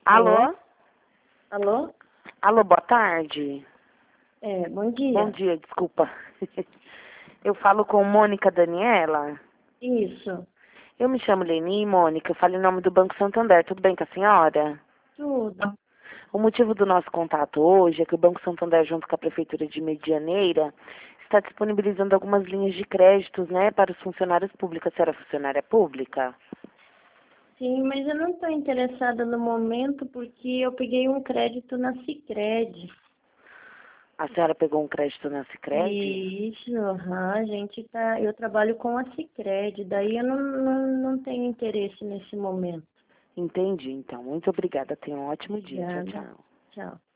Alô? Alô? Alô, boa tarde. Bom dia. Bom dia, desculpa. Eu falo com Mônica Daniela. Isso, Eu me chamo Leni, Mônica, eu falo em nome do Banco Santander. Tudo bem com a senhora? tudo. O motivo do nosso contato hoje é que o Banco Santander, junto com a Prefeitura de Medianeira, está disponibilizando algumas linhas de créditos, né, para os funcionários públicos. A senhora é funcionária pública? Sim, mas eu não estou interessada no momento porque eu peguei um crédito na Sicredi. A senhora pegou um crédito na Sicredi? Isso, eu trabalho com a Sicredi, daí eu não tenho interesse nesse momento. Entendi, então. Muito obrigada. Tenha um ótimo dia. Tchau, Obrigada. tchau. Tchau.